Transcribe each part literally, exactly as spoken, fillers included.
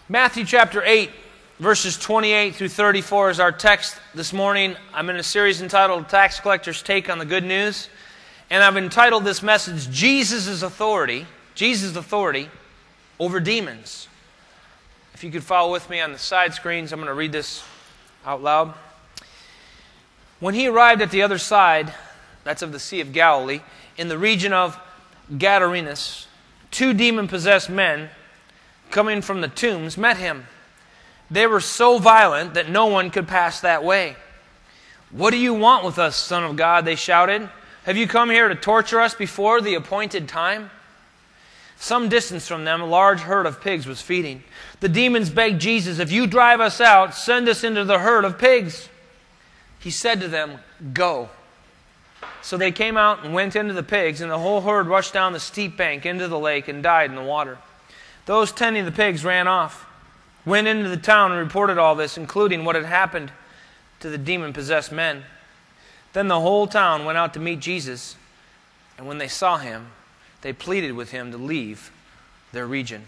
Matthew chapter eight, verses twenty-eight through thirty-four is our text this morning. I'm in a series entitled Tax Collector's Take on the Good News. And I've entitled this message, Jesus' Authority, Jesus' Authority over Demons. If you could follow with me on the side screens, I'm going to read this out loud. When he arrived at the other side, that's of the Sea of Galilee, in the region of Gadarenes, two demon-possessed men coming from the tombs met him. They were so violent that no one could pass that way. "What do you want with us, Son of God?" they shouted. "Have you come here to torture us before the appointed time?" Some distance from them, a large herd of pigs was feeding. The demons begged Jesus, "If you drive us out, send us into the herd of pigs." He said to them, "Go." So they came out and went into the pigs, and the whole herd rushed down the steep bank into the lake and died in the water. Those tending the pigs ran off, went into the town and reported all this, including what had happened to the demon-possessed men. Then the whole town went out to meet Jesus, and when they saw him, they pleaded with him to leave their region.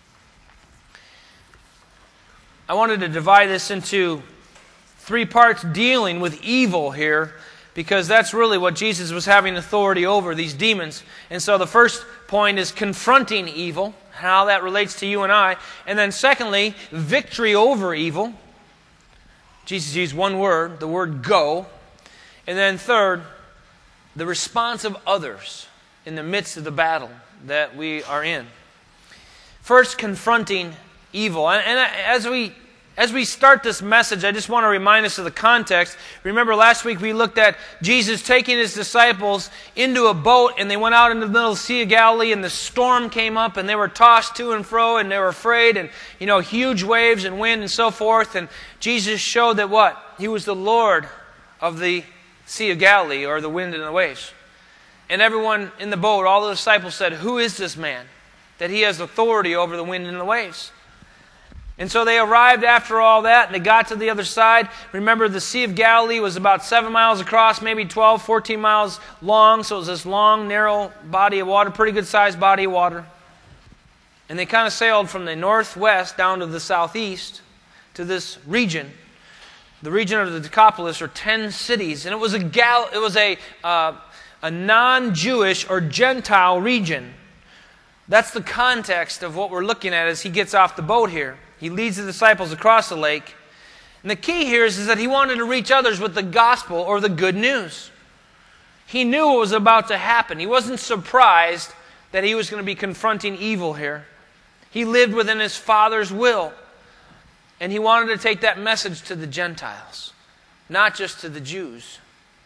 I wanted to divide this into three parts dealing with evil here, because that's really what Jesus was having authority over, these demons. And so the first point is confronting evil, how that relates to you and I. And then secondly, victory over evil. Jesus used one word, the word go. And then third, the response of others in the midst of the battle that we are in. First, confronting evil. And, and as we As we start this message, I just want to remind us of the context. Remember last week we looked at Jesus taking his disciples into a boat, and they went out into the middle of the Sea of Galilee, and the storm came up, and they were tossed to and fro, and they were afraid, and you know, huge waves and wind and so forth. And Jesus showed that what? He was the Lord of the Sea of Galilee, or the wind and the waves. And everyone in the boat, all the disciples said, "Who is this man that he has authority over the wind and the waves?" And so they arrived after all that, and they got to the other side. Remember, the Sea of Galilee was about seven miles across, maybe twelve, fourteen miles long. So it was this long, narrow body of water, pretty good sized body of water. And they kind of sailed from the northwest down to the southeast to this region, the region of the Decapolis, or ten cities. And it was a Gal- it was a uh, a non-Jewish or Gentile region. That's the context of what we're looking at as he gets off the boat here. He leads the disciples across the lake. And the key here is, is that he wanted to reach others with the gospel or the good news. He knew what was about to happen. He wasn't surprised that he was going to be confronting evil here. He lived within his Father's will. And he wanted to take that message to the Gentiles, not just to the Jews.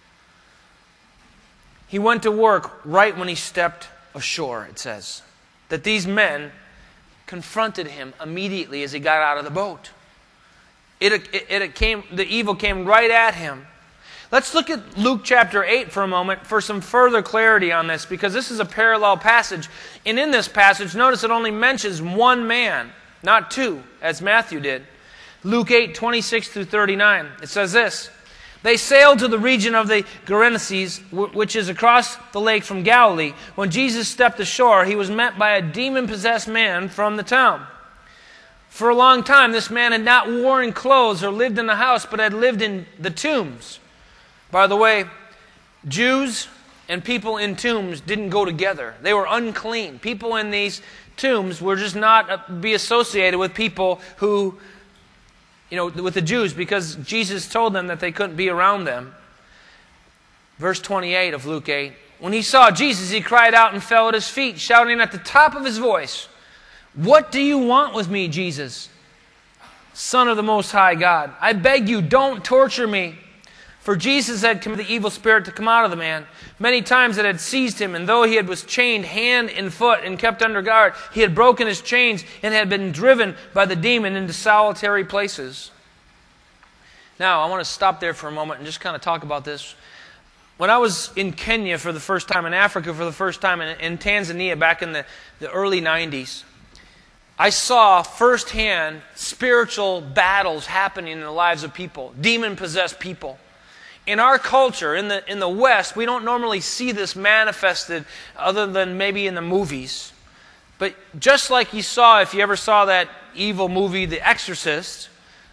He went to work right when he stepped ashore, it says. That these men confronted him immediately as he got out of the boat. It, it, it came, the evil came right at him. Let's look at Luke chapter eight for a moment for some further clarity on this, because this is a parallel passage. And in this passage, notice it only mentions one man, not two, as Matthew did. Luke eight, twenty-six through thirty-nine. It says this: "They sailed to the region of the Gerasenes, which is across the lake from Galilee. When Jesus stepped ashore, he was met by a demon-possessed man from the town. For a long time, this man had not worn clothes or lived in the house, but had lived in the tombs." By the way, Jews and people in tombs didn't go together. They were unclean. People in these tombs were just not be associated with people who, you know, with the Jews, because Jesus told them that they couldn't be around them. Verse twenty-eight of Luke eight. "When he saw Jesus, he cried out and fell at his feet, shouting at the top of his voice, 'What do you want with me, Jesus, Son of the Most High God? I beg you, don't torture me.' For Jesus had commanded the evil spirit to come out of the man. Many times it had seized him, and though he had was chained hand and foot and kept under guard, he had broken his chains and had been driven by the demon into solitary places." Now, I want to stop there for a moment and just kind of talk about this. When I was in Kenya for the first time, in Africa for the first time, in, in Tanzania back in the, the early nineties, I saw firsthand spiritual battles happening in the lives of people, demon-possessed people. In our culture, in the, in the West, we don't normally see this manifested other than maybe in the movies. But just like you saw, if you ever saw that evil movie, The Exorcist,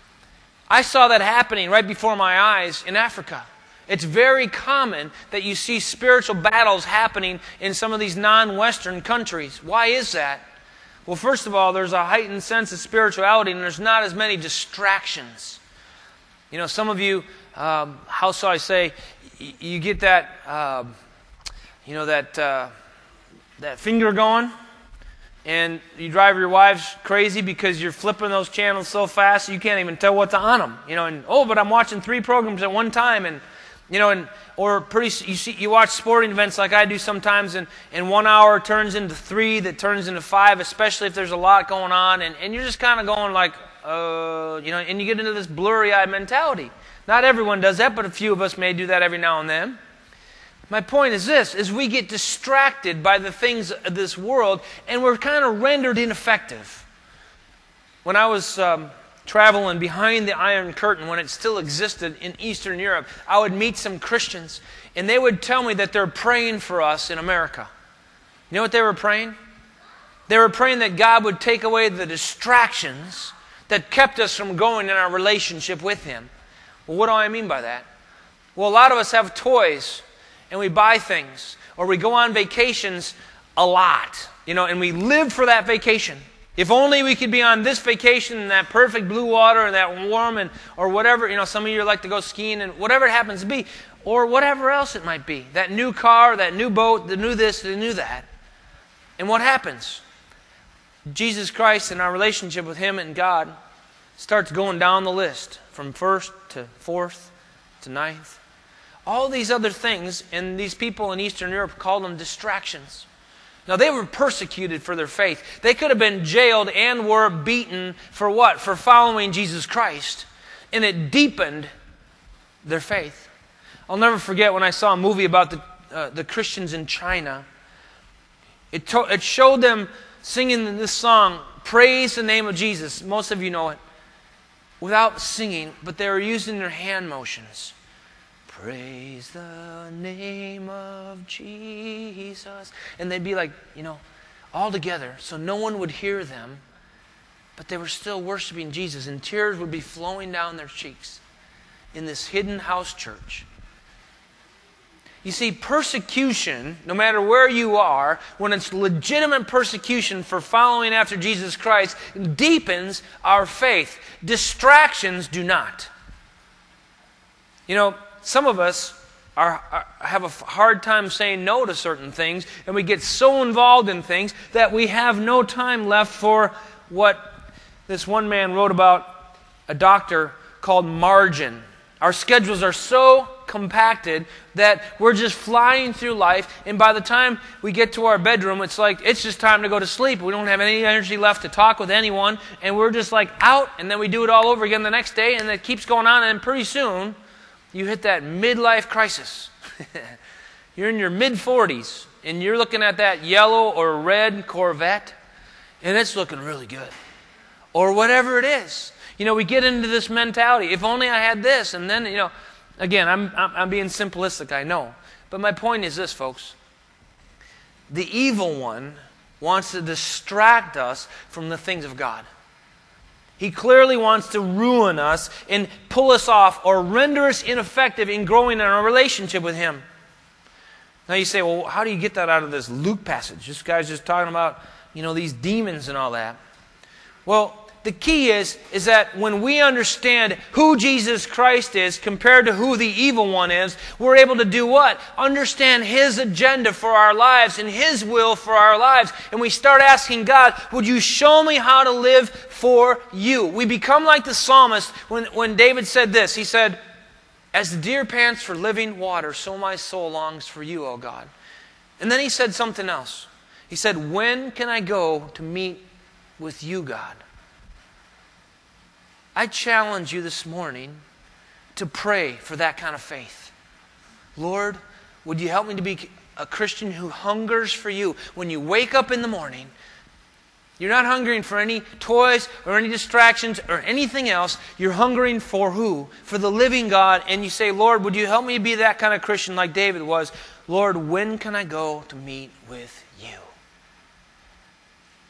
I saw that happening right before my eyes in Africa. It's very common that you see spiritual battles happening in some of these non-Western countries. Why is that? Well, first of all, there's a heightened sense of spirituality, and there's not as many distractions. You know, some of you, um, how shall I say, y- you get that, uh, you know, that uh, that finger going, and you drive your wives crazy because you're flipping those channels so fast you can't even tell what's on them. You know, and oh, but I'm watching three programs at one time, and you know, and or pretty you see you watch sporting events like I do sometimes, and, and one hour turns into three, that turns into five, especially if there's a lot going on, and, and you're just kind of going like, uh, you know, and you get into this blurry-eyed mentality. Not everyone does that, but a few of us may do that every now and then. My point is this, is we get distracted by the things of this world, and we're kind of rendered ineffective. When I was um, traveling behind the Iron Curtain, when it still existed in Eastern Europe, I would meet some Christians, and they would tell me that they're praying for us in America. You know what they were praying? They were praying that God would take away the distractions that kept us from going in our relationship with Him. Well, what do I mean by that? Well, a lot of us have toys, and we buy things, or we go on vacations a lot, you know, and we live for that vacation. If only we could be on this vacation in that perfect blue water and that warm and or whatever, you know, some of you like to go skiing and whatever it happens to be, or whatever else it might be. That new car, that new boat, the new this, the new that. And what happens? Jesus Christ and our relationship with Him and God starts going down the list from first to fourth to ninth. All these other things, and these people in Eastern Europe called them distractions. Now, they were persecuted for their faith. They could have been jailed and were beaten for what? For following Jesus Christ. And it deepened their faith. I'll never forget when I saw a movie about the, uh, the Christians in China. It, to- it showed them singing this song, Praise the Name of Jesus. Most of you know it. Without singing, but they were using their hand motions. Praise the name of Jesus. And they'd be like, you know, all together, so no one would hear them, but they were still worshiping Jesus, and tears would be flowing down their cheeks in this hidden house church. You see, persecution, no matter where you are, when it's legitimate persecution for following after Jesus Christ, deepens our faith. Distractions do not. You know, some of us are, are, have a hard time saying no to certain things, and we get so involved in things that we have no time left for what this one man wrote about, a doctor called margin. Our schedules are so compacted that we're just flying through life, and by the time we get to our bedroom, it's like it's just time to go to sleep. We don't have any energy left to talk with anyone, and we're just like out, and then we do it all over again the next day, and it keeps going on, and pretty soon you hit that midlife crisis. You're in your mid forties, and you're looking at that yellow or red Corvette, and it's looking really good. Or whatever it is. You know, we get into this mentality. If only I had this, and then, you know, again, I'm, I'm, I'm being simplistic, I know. But my point is this, folks. The evil one wants to distract us from the things of God. He clearly wants to ruin us and pull us off or render us ineffective in growing in our relationship with Him. Now you say, well, how do you get that out of this Luke passage? This guy's just talking about, you know, these demons and all that. Well, the key is, is that when we understand who Jesus Christ is compared to who the evil one is, we're able to do what? Understand His agenda for our lives and His will for our lives. And we start asking God, would you show me how to live for you? We become like the psalmist when, when David said this. He said, as the deer pants for living water, so my soul longs for you, O God. And then he said something else. He said, when can I go to meet with you, God? I challenge you this morning to pray for that kind of faith. Lord, would you help me to be a Christian who hungers for you? When you wake up in the morning, you're not hungering for any toys or any distractions or anything else. You're hungering for who? For the living God. And you say, Lord, would you help me be that kind of Christian like David was? Lord, when can I go to meet with you?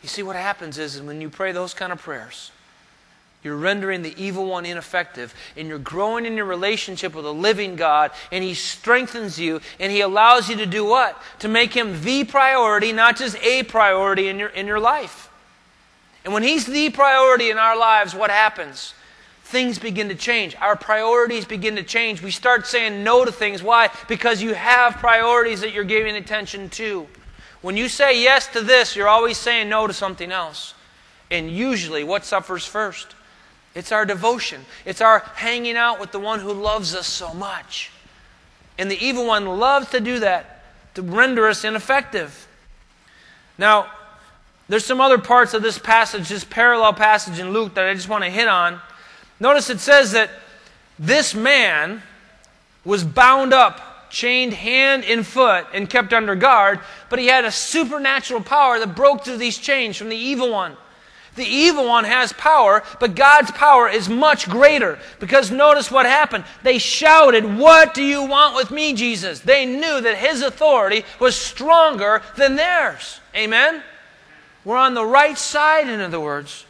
You see, what happens is, is when you pray those kind of prayers, you're rendering the evil one ineffective, and you're growing in your relationship with a living God, and He strengthens you, and He allows you to do what? To make Him the priority, not just a priority in your, in your life. And when He's the priority in our lives, what happens? Things begin to change. Our priorities begin to change. We start saying no to things. Why? Because you have priorities that you're giving attention to. When you say yes to this, you're always saying no to something else. And usually, what suffers first? It's our devotion. It's our hanging out with the one who loves us so much. And the evil one loves to do that, to render us ineffective. Now, there's some other parts of this passage, this parallel passage in Luke, that I just want to hit on. Notice it says that this man was bound up, chained hand and foot, and kept under guard, but he had a supernatural power that broke through these chains from the evil one. The evil one has power, but God's power is much greater. Because notice what happened. They shouted, "What do you want with me, Jesus?" They knew that His authority was stronger than theirs. Amen? We're on the right side, in other words.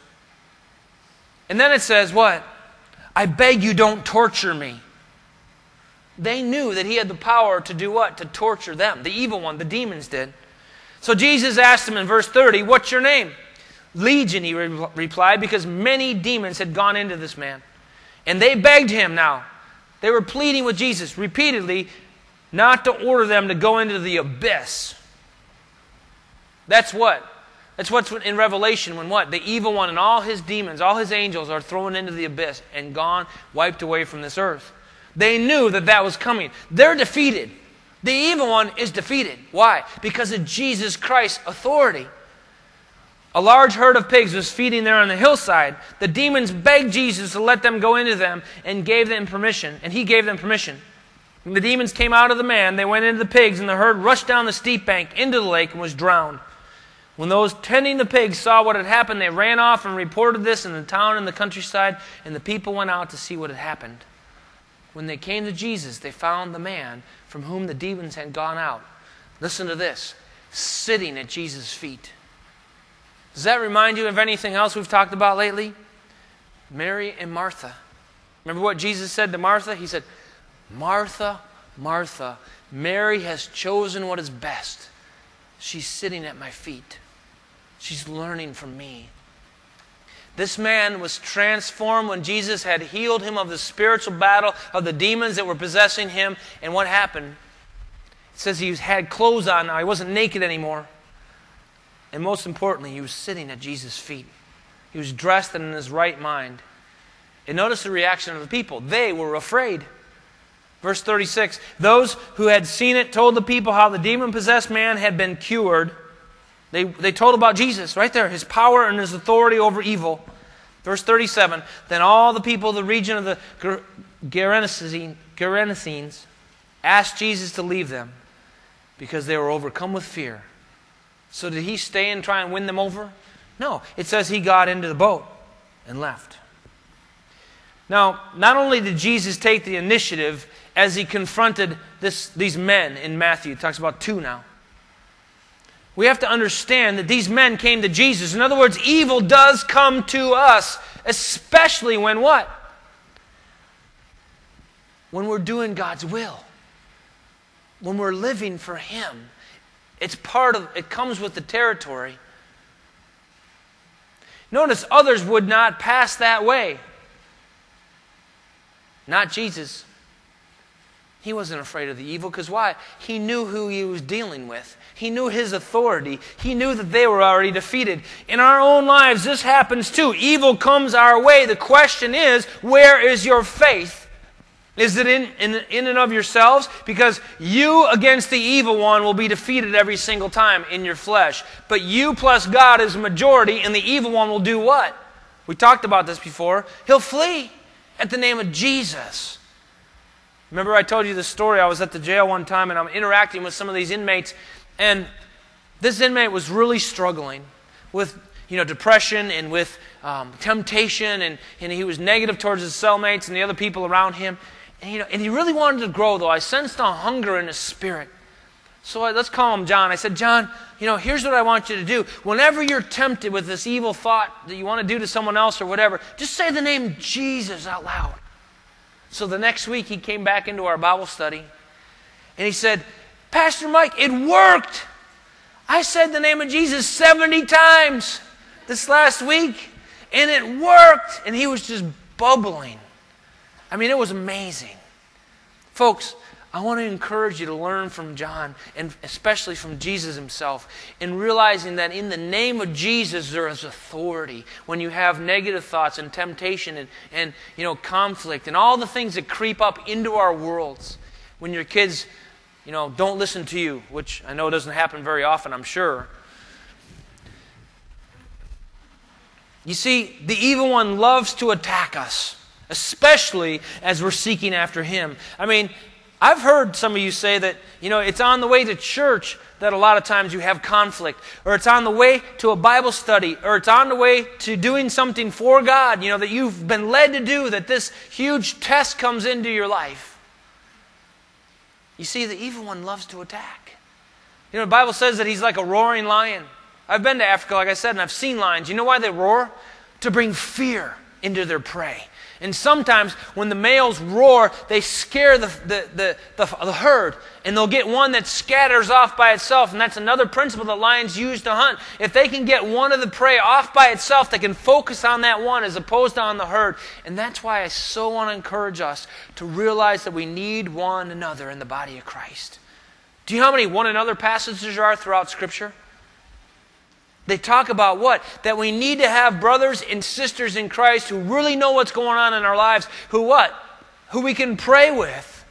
And then it says what? "I beg you, don't torture me." They knew that He had the power to do what? To torture them. The evil one, the demons did. So Jesus asked them in verse thirty, "What's your name?" "Legion," he re- replied, because many demons had gone into this man. And they begged Him now. They were pleading with Jesus repeatedly not to order them to go into the abyss. That's what? That's what's in Revelation when what? The evil one and all his demons, all his angels are thrown into the abyss and gone, wiped away from this earth. They knew that that was coming. They're defeated. The evil one is defeated. Why? Because of Jesus Christ's authority. A large herd of pigs was feeding there on the hillside. The demons begged Jesus to let them go into them and gave them permission. And He gave them permission. When the demons came out of the man, they went into the pigs, and the herd rushed down the steep bank into the lake and was drowned. When those tending the pigs saw what had happened, they ran off and reported this in the town and the countryside, and the people went out to see what had happened. When they came to Jesus, they found the man from whom the demons had gone out. Listen to this. Sitting at Jesus' feet. Does that remind you of anything else we've talked about lately? Mary and Martha. Remember what Jesus said to Martha? He said, "Martha, Martha, Mary has chosen what is best. She's sitting at my feet. She's learning from me." This man was transformed when Jesus had healed him of the spiritual battle of the demons that were possessing him. And what happened? It says he had clothes on now. He wasn't naked anymore. And most importantly, he was sitting at Jesus' feet. He was dressed and in his right mind. And notice the reaction of the people. They were afraid. Verse thirty-six, those who had seen it told the people how the demon-possessed man had been cured. They, they told about Jesus, right there, His power and His authority over evil. Verse thirty-seven, then all the people of the region of the Gerasenes asked Jesus to leave them because they were overcome with fear. So did He stay and try and win them over? No. It says He got into the boat and left. Now, not only did Jesus take the initiative as He confronted this, these men in Matthew, it talks about two now. We have to understand that these men came to Jesus. In other words, evil does come to us, especially when what? When we're doing God's will. When we're living for Him. It's part of, it comes with the territory. Notice others would not pass that way. Not Jesus. He wasn't afraid of the evil, because why? He knew who He was dealing with. He knew His authority. He knew that they were already defeated. In our own lives, this happens too. Evil comes our way. The question is, where is your faith? Is it in, in, in and of yourselves? Because you against the evil one will be defeated every single time in your flesh. But you plus God is a majority, and the evil one will do what? We talked about this before. He'll flee at the name of Jesus. Remember I told you the story. I was at the jail one time, and I'm interacting with some of these inmates, and this inmate was really struggling with you know, depression and with um, temptation, and, and he was negative towards his cellmates and the other people around him. And, you know, and he really wanted to grow, though. I sensed a hunger in his spirit. So I, let's call him John. I said, John, you know, here's what I want you to do. Whenever you're tempted with this evil thought that you want to do to someone else or whatever, just say the name Jesus out loud. So the next week he came back into our Bible study and he said, Pastor Mike, it worked. I said the name of Jesus seventy times this last week and it worked. And he was just bubbling. I mean, it was amazing. Folks, I want to encourage you to learn from John, and especially from Jesus himself, in realizing that in the name of Jesus there is authority. When you have negative thoughts and temptation and, and you know, conflict and all the things that creep up into our worlds, when your kids, you know, don't listen to you, which I know doesn't happen very often, I'm sure. You see, the evil one loves to attack us, especially as we're seeking after him. I mean, I've heard some of you say that, you know, it's on the way to church that a lot of times you have conflict, or it's on the way to a Bible study, or it's on the way to doing something for God, you know, that you've been led to do, that this huge test comes into your life. You see, the evil one loves to attack. You know, the Bible says that he's like a roaring lion. I've been to Africa, like I said, and I've seen lions. You know why they roar? To bring fear into their prey. And sometimes when the males roar, they scare the, the, the, the, the herd. And they'll get one that scatters off by itself. And that's another principle that lions use to hunt. If they can get one of the prey off by itself, they can focus on that one as opposed to on the herd. And that's why I so want to encourage us to realize that we need one another in the body of Christ. Do you know how many one another passages there are throughout Scripture? They talk about what? That we need to have brothers and sisters in Christ who really know what's going on in our lives. Who what? Who we can pray with.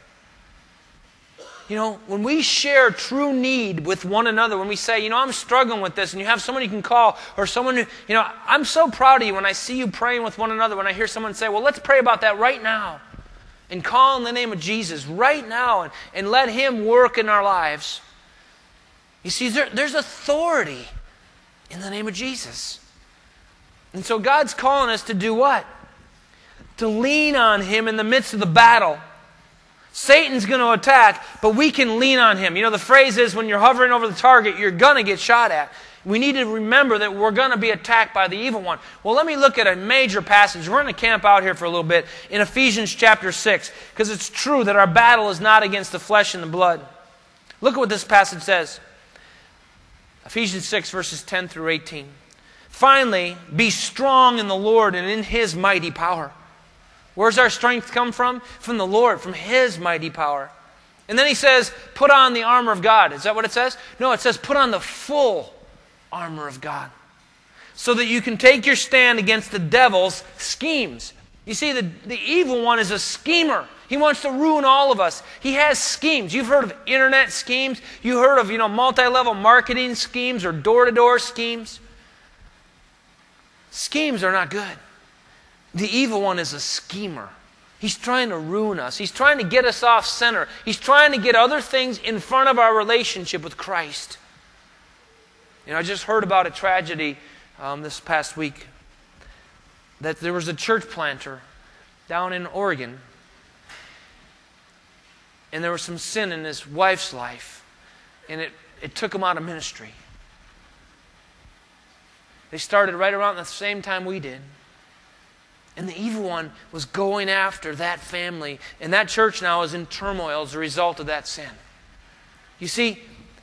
You know, when we share true need with one another, when we say, you know, I'm struggling with this, and you have someone you can call, or someone who, you know, I'm so proud of you when I see you praying with one another, when I hear someone say, well, let's pray about that right now. And call in the name of Jesus right now, and, and let him work in our lives. You see, there, there's authority in the name of Jesus. And so God's calling us to do what? To lean on him in the midst of the battle. Satan's going to attack, but we can lean on him. You know, the phrase is when you're hovering over the target, you're going to get shot at. We need to remember that we're going to be attacked by the evil one. Well, let me look at a major passage. We're going to camp out here for a little bit in Ephesians chapter six, because it's true that our battle is not against the flesh and the blood. Look at what this passage says. Ephesians six, verses ten through eighteen. Finally, be strong in the Lord and in his mighty power. Where's our strength come from? From the Lord, from his mighty power. And then he says, put on the armor of God. Is that what it says? No, it says put on the full armor of God, so that you can take your stand against the devil's schemes. You see, the, the evil one is a schemer. He wants to ruin all of us. He has schemes. You've heard of internet schemes. You've heard of, you know, multi-level marketing schemes or door-to-door schemes. Schemes are not good. The evil one is a schemer. He's trying to ruin us. He's trying to get us off center. He's trying to get other things in front of our relationship with Christ. You know, I just heard about a tragedy um, this past week, that there was a church planter down in Oregon, and there was some sin in his wife's life, and it, it took him out of ministry. They started right around the same time we did. And the evil one was going after that family, and that church now is in turmoil as a result of that sin. You see,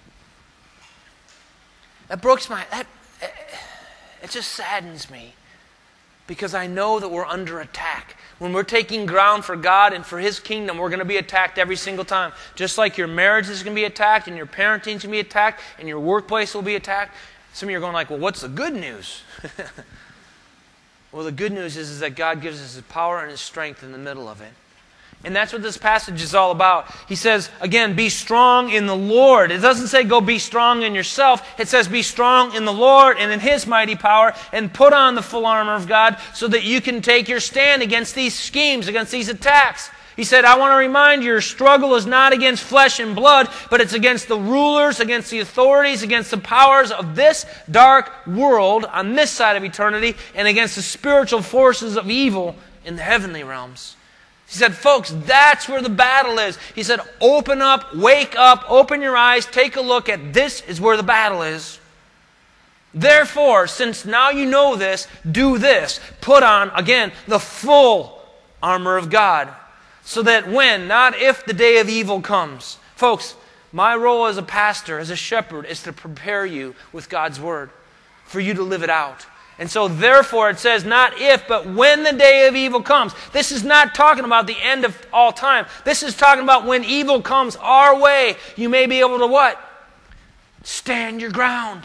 that breaks my, that, it just saddens me, because I know that we're under attack. When we're taking ground for God and for his kingdom, we're going to be attacked every single time. Just like your marriage is going to be attacked, and your parenting is going to be attacked, and your workplace will be attacked. Some of you are going like, well, what's the good news? Well, the good news is, is that God gives us his power and his strength in the middle of it. And that's what this passage is all about. He says, again, be strong in the Lord. It doesn't say go be strong in yourself. It says be strong in the Lord and in his mighty power, and put on the full armor of God so that you can take your stand against these schemes, against these attacks. He said, I want to remind you, your struggle is not against flesh and blood, but it's against the rulers, against the authorities, against the powers of this dark world on this side of eternity, and against the spiritual forces of evil in the heavenly realms. He said, folks, that's where the battle is. He said, open up, wake up, open your eyes, take a look at this is where the battle is. Therefore, since now you know this, do this. Put on, again, the full armor of God. So that when, not if, the day of evil comes. Folks, my role as a pastor, as a shepherd, is to prepare you with God's Word for you to live it out. And so therefore it says not if, but when the day of evil comes. This is not talking about the end of all time. This is talking about when evil comes our way, you may be able to what? Stand your ground.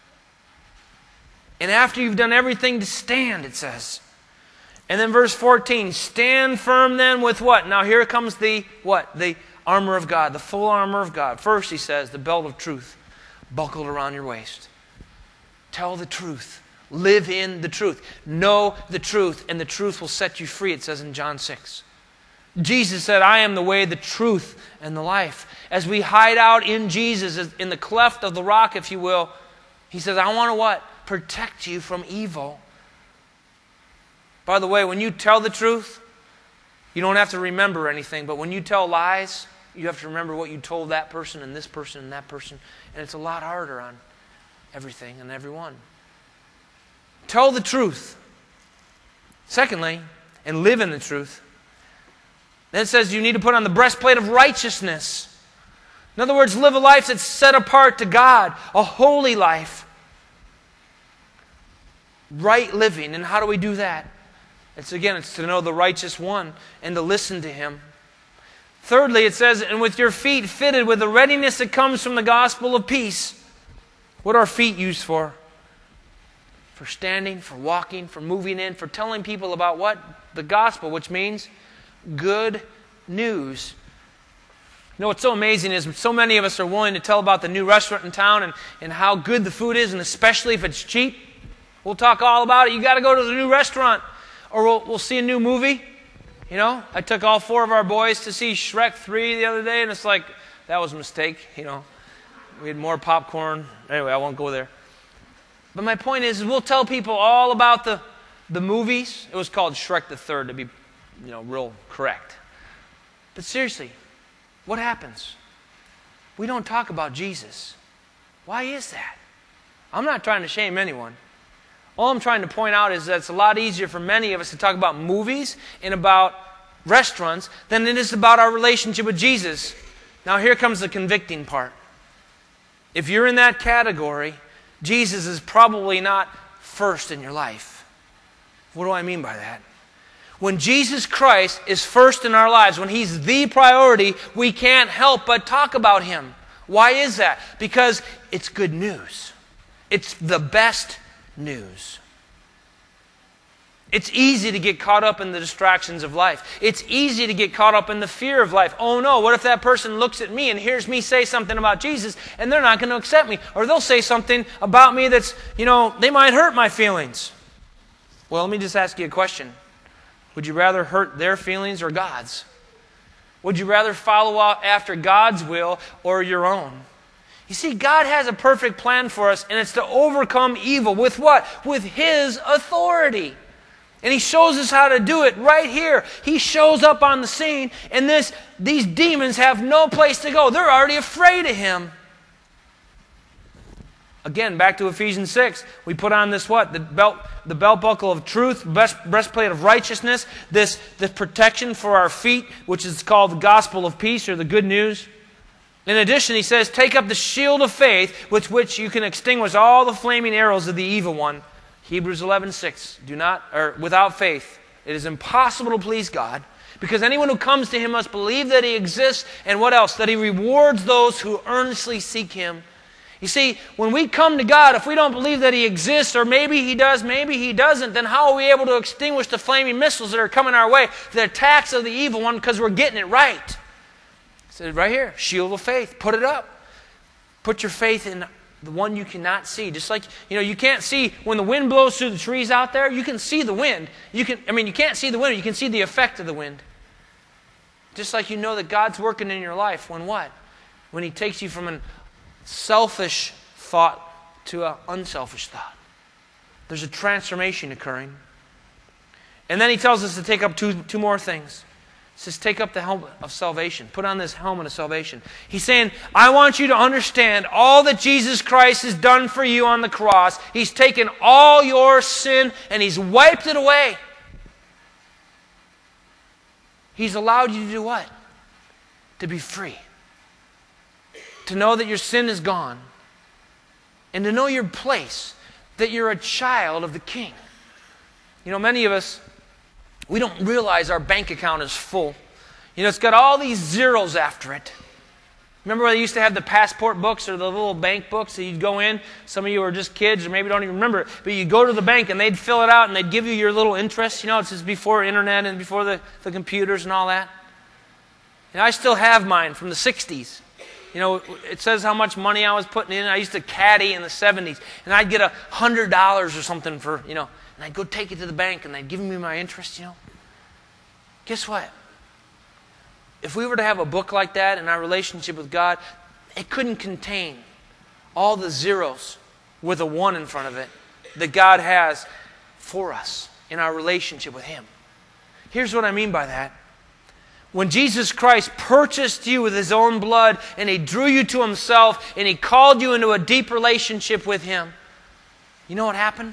And after you've done everything to stand, it says. And then verse fourteen, stand firm then with what? Now here comes the what? The armor of God, the full armor of God. First he says, the belt of truth buckled around your waist. Tell the truth. Live in the truth. Know the truth, and the truth will set you free, it says in John six. Jesus said, I am the way, the truth, and the life. As we hide out in Jesus, in the cleft of the rock, if you will, he says, I want to what? Protect you from evil. By the way, when you tell the truth, you don't have to remember anything, but when you tell lies, you have to remember what you told that person and this person and that person, and it's a lot harder on everything and everyone. Tell the truth. Secondly, and live in the truth. Then it says you need to put on the breastplate of righteousness. In other words, live a life that's set apart to God, a holy life. Right living. And how do we do that? It's again, it's to know the righteous one and to listen to Him. Thirdly, it says, and with your feet fitted with the readiness that comes from the gospel of peace. What are feet used for? For standing, for walking, for moving in, for telling people about what? The gospel, which means good news. You know what's so amazing is so many of us are willing to tell about the new restaurant in town and, and how good the food is, and especially if it's cheap. We'll talk all about it. You got to go to the new restaurant. Or we'll, we'll see a new movie. You know, I took all four of our boys to see Shrek three the other day, and it's like, that was a mistake, you know. We had more popcorn. Anyway, I won't go there. But my point is, we'll tell people all about the, the movies. It was called Shrek the Third, to be, you know, real correct. But seriously, what happens? We don't talk about Jesus. Why is that? I'm not trying to shame anyone. All I'm trying to point out is that it's a lot easier for many of us to talk about movies and about restaurants than it is about our relationship with Jesus. Now here comes the convicting part. If you're in that category, Jesus is probably not first in your life. What do I mean by that? When Jesus Christ is first in our lives, when He's the priority, we can't help but talk about Him. Why is that? Because it's good news. It's the best news. It's easy to get caught up in the distractions of life. It's easy to get caught up in the fear of life. Oh no, what if that person looks at me and hears me say something about Jesus and they're not going to accept me? Or they'll say something about me that's, you know, they might hurt my feelings. Well, let me just ask you a question. Would you rather hurt their feelings or God's? Would you rather follow after God's will or your own? You see, God has a perfect plan for us, and it's to overcome evil. With what? With His authority. And He shows us how to do it right here. He shows up on the scene, and this, these demons have no place to go. They're already afraid of Him. Again, back to Ephesians six. We put on this what? The belt, the belt buckle of truth, breast, breastplate of righteousness, this, this protection for our feet, which is called the gospel of peace or the good news. In addition, he says, take up the shield of faith with which you can extinguish all the flaming arrows of the evil one. Hebrews eleven six. Do not, or without faith, it is impossible to please God, because anyone who comes to Him must believe that He exists, and what else? That He rewards those who earnestly seek Him. You see, when we come to God, if we don't believe that He exists, or maybe He does, maybe He doesn't, then how are we able to extinguish the flaming missiles that are coming our way, the attacks of the evil one, because we're getting it right? It right here, shield of faith. Put it up. Put your faith in the one you cannot see. Just like, you know, you can't see when the wind blows through the trees out there. You can see the wind. You can, I mean, you can't see the wind. You can see the effect of the wind. Just like you know that God's working in your life when what? When He takes you from a selfish thought to an unselfish thought. There's a transformation occurring. And then He tells us to take up two, two more things. says, take up the helmet of salvation. Put on this helmet of salvation. He's saying, I want you to understand all that Jesus Christ has done for you on the cross. He's taken all your sin and He's wiped it away. He's allowed you to do what? To be free. To know that your sin is gone. And to know your place. That you're a child of the King. You know, many of us, we don't realize our bank account is full. You know, it's got all these zeros after it. Remember when they used to have the passport books or the little bank books that you'd go in? Some of you are just kids or maybe don't even remember it. But you'd go to the bank and they'd fill it out and they'd give you your little interest. You know, it's just before internet and before the, the computers and all that. And I still have mine from the sixties. You know, it says how much money I was putting in. I used to caddy in the seventies. And I'd get a hundred dollars or something for, you know, and I'd go take it to the bank and they'd give me my interest, you know. Guess what? If we were to have a book like that in our relationship with God, it couldn't contain all the zeros with a one in front of it that God has for us in our relationship with Him. Here's what I mean by that. When Jesus Christ purchased you with His own blood and He drew you to Himself and He called you into a deep relationship with Him, you know what happened?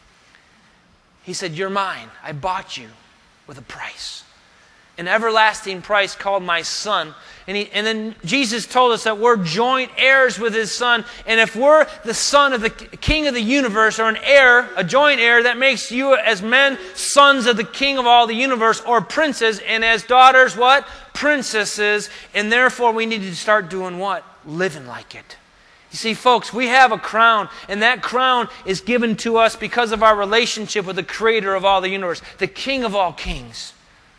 He said, you're mine. I bought you with a price. An everlasting price called my Son. And, he, and then Jesus told us that we're joint heirs with His Son. And if we're the son of the King of the universe, or an heir, a joint heir, that makes you as men sons of the King of all the universe, or princes, and as daughters, what? Princesses. And therefore we need to start doing what? Living like it. You see, folks, we have a crown, and that crown is given to us because of our relationship with the Creator of all the universe, the King of all kings.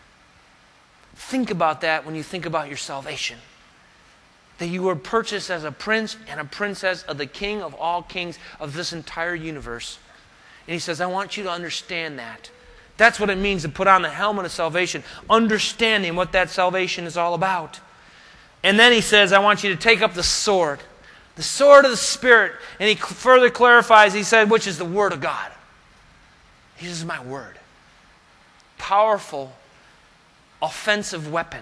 Think about that when you think about your salvation. That you were purchased as a prince and a princess of the King of all kings of this entire universe. And He says, I want you to understand that. That's what it means to put on the helmet of salvation, understanding what that salvation is all about. And then He says, I want you to take up the sword. The sword of the Spirit. And He further clarifies, He said, which is the Word of God. He says, my Word. Powerful, offensive weapon.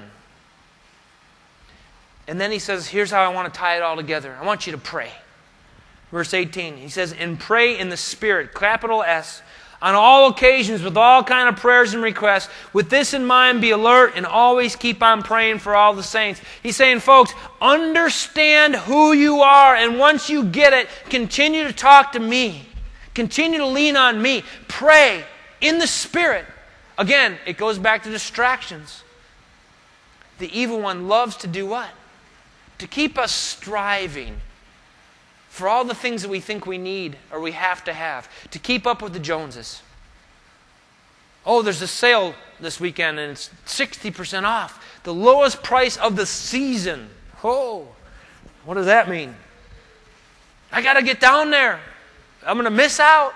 And then He says, here's how I want to tie it all together. I want you to pray. Verse eighteen, He says, and pray in the Spirit, capital S, on all occasions with all kind of prayers and requests. With this in mind, be alert and always keep on praying for all the saints. He's saying, folks, understand who you are. And once you get it, continue to talk to me. Continue to lean on me. Pray in the Spirit. Again, it goes back to distractions. The evil one loves to do what? To keep us striving for all the things that we think we need or we have to have. To keep up with the Joneses. Oh, there's a sale this weekend and it's sixty percent off. The lowest price of the season. Oh, what does that mean? I got to get down there. I'm going to miss out.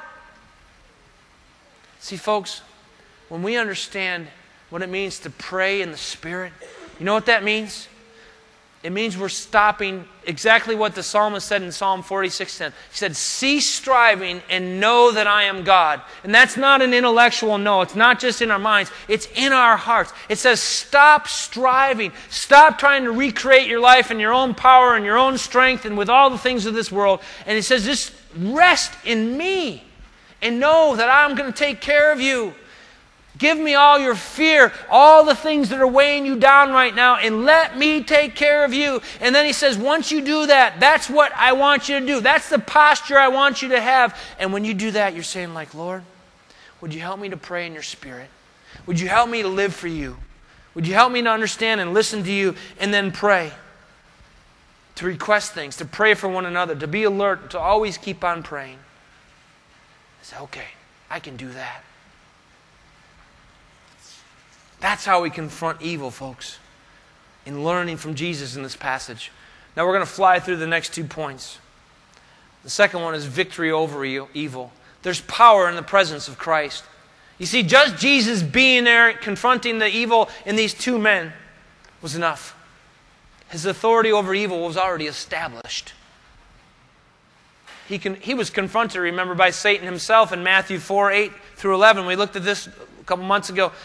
See, folks, when we understand what it means to pray in the Spirit, you know what that means? It means we're stopping exactly what the psalmist said in Psalm forty-six ten. He said, cease striving and know that I am God. And that's not an intellectual no. It's not just in our minds. It's in our hearts. It says stop striving. Stop trying to recreate your life in your own power and your own strength and with all the things of this world. And it says just rest in me and know that I'm going to take care of you. Give me all your fear, all the things that are weighing you down right now, and let me take care of you. And then he says, once you do that, that's what I want you to do. That's the posture I want you to have. And when you do that, you're saying like, Lord, would you help me to pray in your Spirit? Would you help me to live for you? Would you help me to understand and listen to you and then pray? To request things, to pray for one another, to be alert, to always keep on praying. I say, okay, I can do that. That's how we confront evil, folks, in learning from Jesus in this passage. Now we're going to fly through the next two points. The second one is victory over evil. There's power in the presence of Christ. You see, just Jesus being there, confronting the evil in these two men was enough. His authority over evil was already established. He, can, he was confronted, remember, by Satan himself in Matthew four, eight through eleven. We looked at this a couple months ago.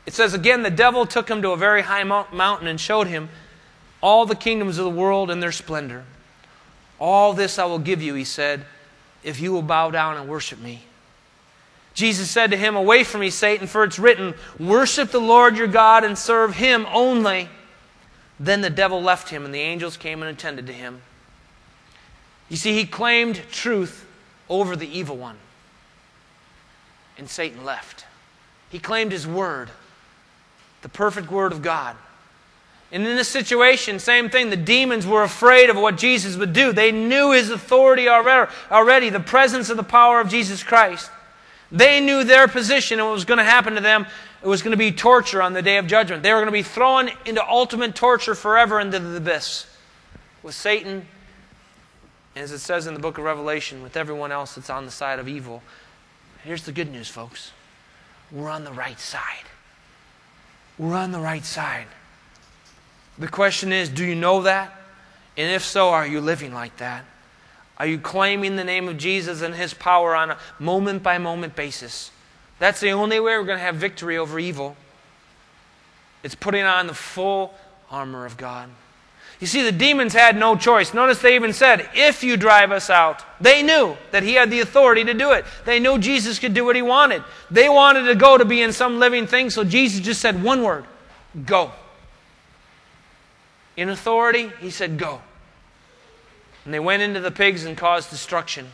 It says again, the devil took him to a very high mountain and showed him all the kingdoms of the world and their splendor. All this I will give you, he said, if you will bow down and worship me. Jesus said to him, away from me, Satan, for it's written, worship the Lord your God and serve him only. Then the devil left him, and the angels came and attended to him. You see, he claimed truth over the evil one. And Satan left. He claimed his word, the perfect word of God. And in this situation, same thing. The demons were afraid of what Jesus would do. They knew his authority already, the presence of the power of Jesus Christ. They knew their position and what was going to happen to them. It was going to be torture on the day of judgment. They were going to be thrown into ultimate torture forever into the abyss with Satan, as it says in the book of Revelation, with everyone else that's on the side of evil. Here's the good news, folks. We're on the right side. We're on the right side. The question is, do you know that? And if so, are you living like that? Are you claiming the name of Jesus and his power on a moment-by-moment basis? That's the only way we're going to have victory over evil. It's putting on the full armor of God. You see, the demons had no choice. Notice they even said, if you drive us out. They knew that he had the authority to do it. They knew Jesus could do what he wanted. They wanted to go to be in some living thing, so Jesus just said one word, go. In authority, he said, go. And they went into the pigs and caused destruction.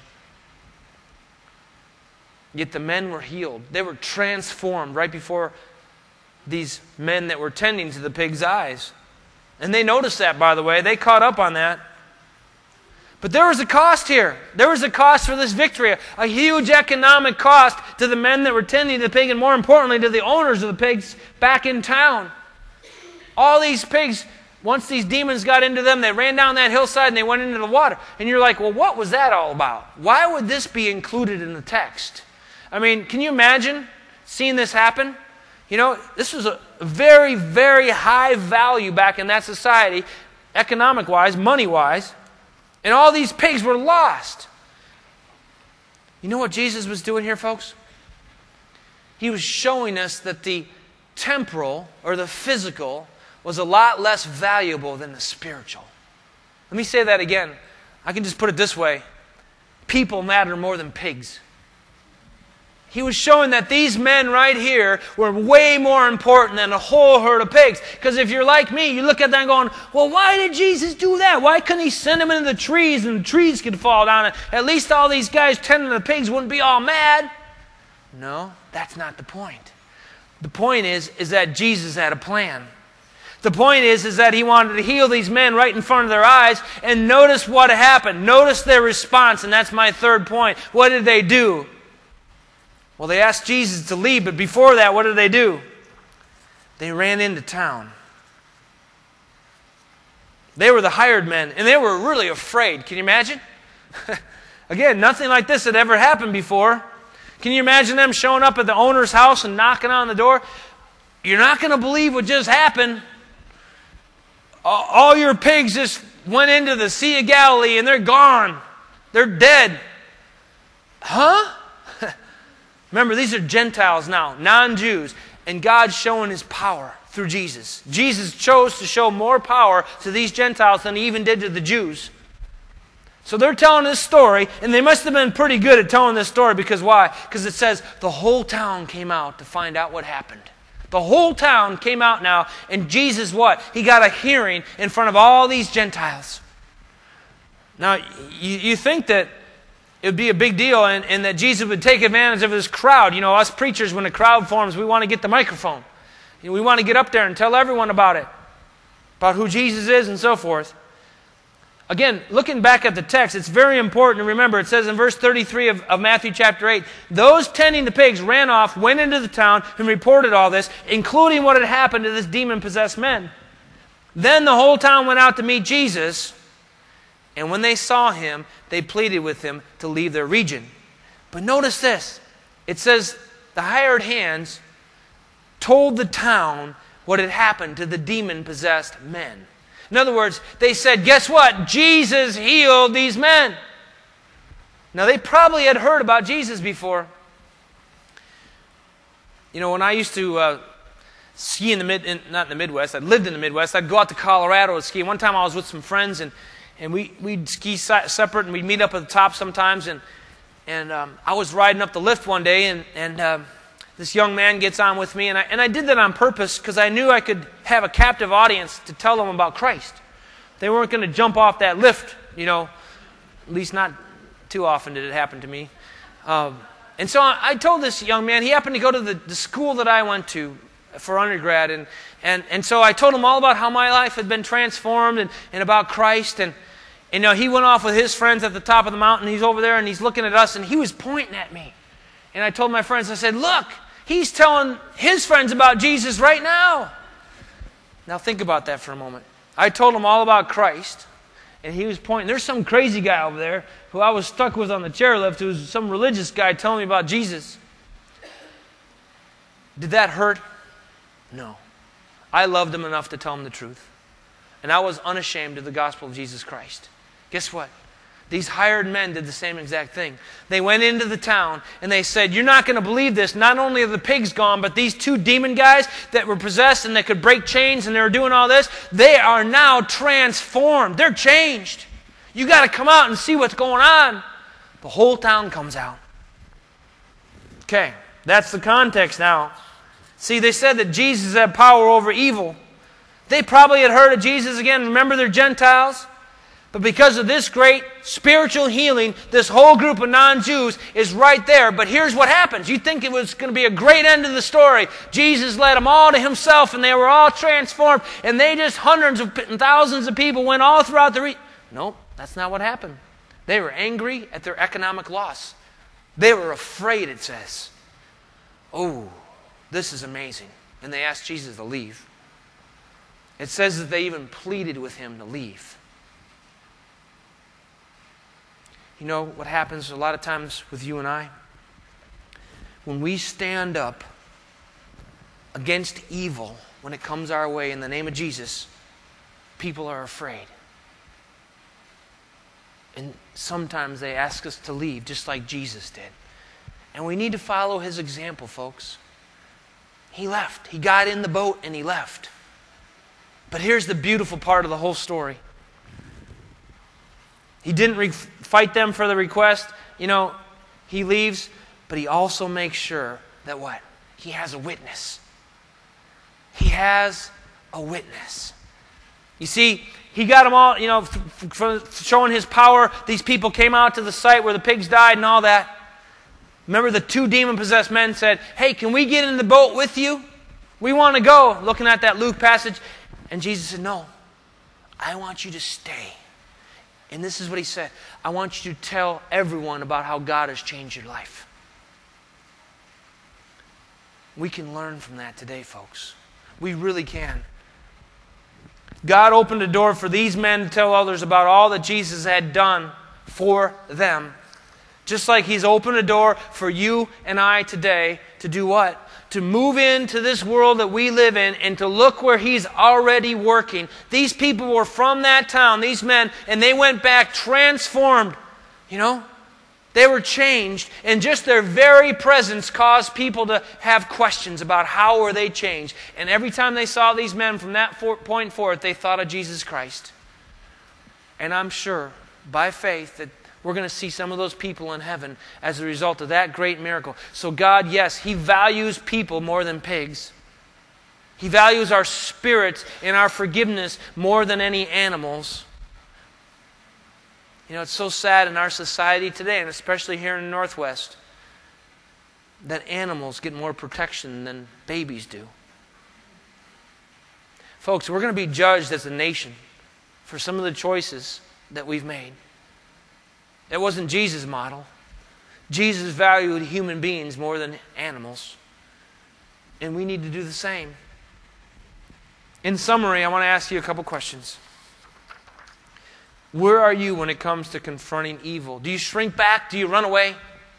Yet the men were healed. They were transformed right before these men that were tending to the pigs' eyes. And they noticed that, by the way. They caught up on that. But there was a cost here. There was a cost for this victory. A, a huge economic cost to the men that were tending the pig, and more importantly to the owners of the pigs back in town. All these pigs, once these demons got into them, they ran down that hillside and they went into the water. And you're like, well, what was that all about? Why would this be included in the text? I mean, can you imagine seeing this happen? You know, this was a very, very high value back in that society, economic-wise, money-wise. And all these pigs were lost. You know what Jesus was doing here, folks? He was showing us that the temporal, or the physical, was a lot less valuable than the spiritual. Let me say that again. I can just put it this way. People matter more than pigs. He was showing that these men right here were way more important than a whole herd of pigs. Because if you're like me, you look at that and going, well, why did Jesus do that? Why couldn't he send them into the trees and the trees could fall down? And at least all these guys tending the pigs wouldn't be all mad. No, that's not the point. The point is, is that Jesus had a plan. The point is, is that he wanted to heal these men right in front of their eyes. And notice what happened. Notice their response. And that's my third point. What did they do? Well, they asked Jesus to leave, but before that, what did they do? They ran into town. They were the hired men, and they were really afraid. Can you imagine? Again, nothing like this had ever happened before. Can you imagine them showing up at the owner's house and knocking on the door? You're not going to believe what just happened. All your pigs just went into the Sea of Galilee, and they're gone. They're dead. Huh? Remember, these are Gentiles now, non-Jews, and God's showing his power through Jesus. Jesus chose to show more power to these Gentiles than he even did to the Jews. So they're telling this story, and they must have been pretty good at telling this story, because why? Because it says the whole town came out to find out what happened. The whole town came out now, and Jesus what? He got a hearing in front of all these Gentiles. Now, you, you think that it would be a big deal, and, and that Jesus would take advantage of this crowd. You know, us preachers, when a crowd forms, we want to get the microphone. You know, we want to get up there and tell everyone about it, about who Jesus is and so forth. Again, looking back at the text, it's very important to remember. It says in verse thirty-three of, of Matthew chapter eight, those tending the pigs ran off, went into the town, and reported all this, including what had happened to this demon-possessed men. Then the whole town went out to meet Jesus, and when they saw him, they pleaded with him to leave their region. But notice this. It says the hired hands told the town what had happened to the demon-possessed men. In other words, they said, guess what? Jesus healed these men. Now, they probably had heard about Jesus before. You know, when I used to uh, ski in the mid, in, not in the Midwest. I lived in the Midwest. I'd go out to Colorado to ski. One time I was with some friends, and and we we'd ski si- separate, and we'd meet up at the top sometimes. And and um, I was riding up the lift one day, and and um, this young man gets on with me, and I and I did that on purpose because I knew I could have a captive audience to tell them about Christ. They weren't going to jump off that lift, you know. At least not too often did it happen to me. Um, and so I, I told this young man. He happened to go to the, the school that I went to for undergrad, and, and, and so I told him all about how my life had been transformed and, and about Christ, and, and you know, he went off with his friends at the top of the mountain. He's over there, and he's looking at us, and he was pointing at me. And I told my friends, I said, look, he's telling his friends about Jesus right now. Now think about that for a moment. I told him all about Christ, and he was pointing. There's some crazy guy over there who I was stuck with on the chairlift, who was some religious guy telling me about Jesus. Did that hurt? No. I loved him enough to tell him the truth. And I was unashamed of the gospel of Jesus Christ. Guess what? These hired men did the same exact thing. They went into the town and they said, you're not going to believe this. Not only are the pigs gone, but these two demon guys that were possessed and that could break chains and they were doing all this, they are now transformed. They're changed. You got to come out and see what's going on. The whole town comes out. Okay, that's the context now. See, they said that Jesus had power over evil. They probably had heard of Jesus again. Remember, they're Gentiles. But because of this great spiritual healing, this whole group of non-Jews is right there. But here's what happens. You'd think it was going to be a great end to the story. Jesus led them all to himself, and they were all transformed. And they just, hundreds of and thousands of people went all throughout the region. Nope, that's not what happened. They were angry at their economic loss. They were afraid, it says. Oh, this is amazing. And they asked Jesus to leave. It says that they even pleaded with him to leave. You know what happens a lot of times with you and I? When we stand up against evil when it comes our way in the name of Jesus, people are afraid. And sometimes they ask us to leave, just like Jesus did. And we need to follow his example, folks. He left. He got in the boat and he left. But here's the beautiful part of the whole story. He didn't re- fight them for the request. You know, he leaves, but he also makes sure that what? He has a witness. He has a witness. You see, he got them all, you know, f- f- showing his power. These people came out to the site where the pigs died and all that. Remember, the two demon-possessed men said, hey, can we get in the boat with you? We want to go. Looking at that Luke passage. And Jesus said, no, I want you to stay. And this is what he said. I want you to tell everyone about how God has changed your life. We can learn from that today, folks. We really can. God opened a door for these men to tell others about all that Jesus had done for them. Just like he's opened a door for you and I today to do what? To move into this world that we live in and to look where he's already working. These people were from that town, these men, and they went back transformed. You know? They were changed, and just their very presence caused people to have questions about how were they changed. And every time they saw these men from that point forth, they thought of Jesus Christ. And I'm sure, by faith, that we're going to see some of those people in heaven as a result of that great miracle. So God, yes, he values people more than pigs. He values our spirits and our forgiveness more than any animals. You know, it's so sad in our society today, and especially here in the Northwest, that animals get more protection than babies do. Folks, we're going to be judged as a nation for some of the choices that we've made. It wasn't Jesus' model. Jesus valued human beings more than animals. And we need to do the same. In summary, I want to ask you a couple questions. Where are you when it comes to confronting evil? Do you shrink back? Do you run away?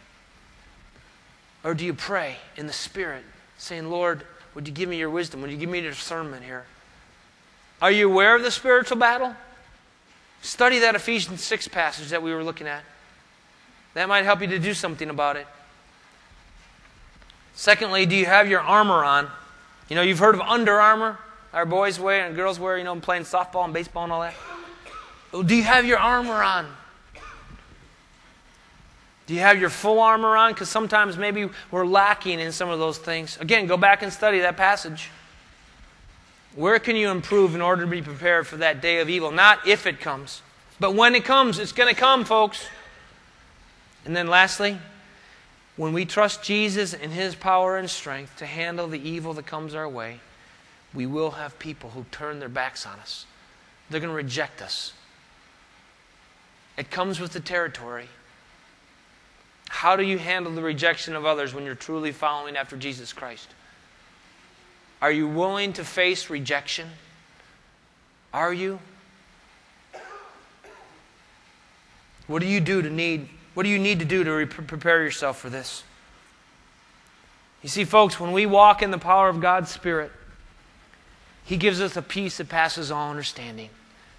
Or do you pray in the Spirit, saying, Lord, would you give me your wisdom? Would you give me your discernment here? Are you aware of the spiritual battle? Study that Ephesians six passage that we were looking at. That might help you to do something about it. Secondly, do you have your armor on? You know, you've heard of Under Armour, our boys wear and girls wear, you know, playing softball and baseball and all that. Well, do you have your armor on? Do you have your full armor on? Because sometimes maybe we're lacking in some of those things. Again, go back and study that passage. Where can you improve in order to be prepared for that day of evil? Not if it comes, but when it comes. It's going to come, folks. And then lastly, when we trust Jesus and His power and strength to handle the evil that comes our way, we will have people who turn their backs on us. They're going to reject us. It comes with the territory. How do you handle the rejection of others when you're truly following after Jesus Christ? Are you willing to face rejection? Are you? What do you do to need, what do you need to do to re- prepare yourself for this? You see, folks, when we walk in the power of God's Spirit, He gives us a peace that passes all understanding.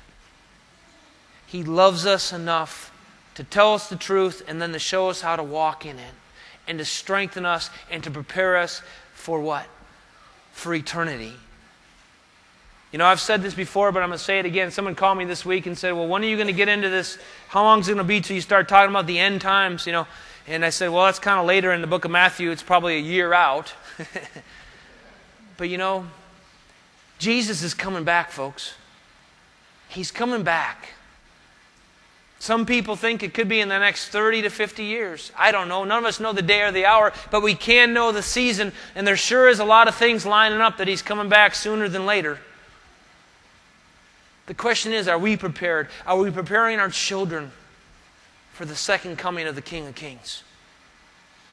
He loves us enough to tell us the truth and then to show us how to walk in it and to strengthen us and to prepare us for what? For eternity. You know, I've said this before, but I'm going to say it again. Someone called me this week and said, well, when are you going to get into this? How long is it going to be till you start talking about the end times? You know, and I said, well, that's kind of later in the book of Matthew. It's probably a year out. But you know, Jesus is coming back, folks. He's coming back. Some people think it could be in the next thirty to fifty years. I don't know. None of us know the day or the hour, but we can know the season, and there sure is a lot of things lining up that He's coming back sooner than later. The question is, are we prepared? Are we preparing our children for the second coming of the King of Kings?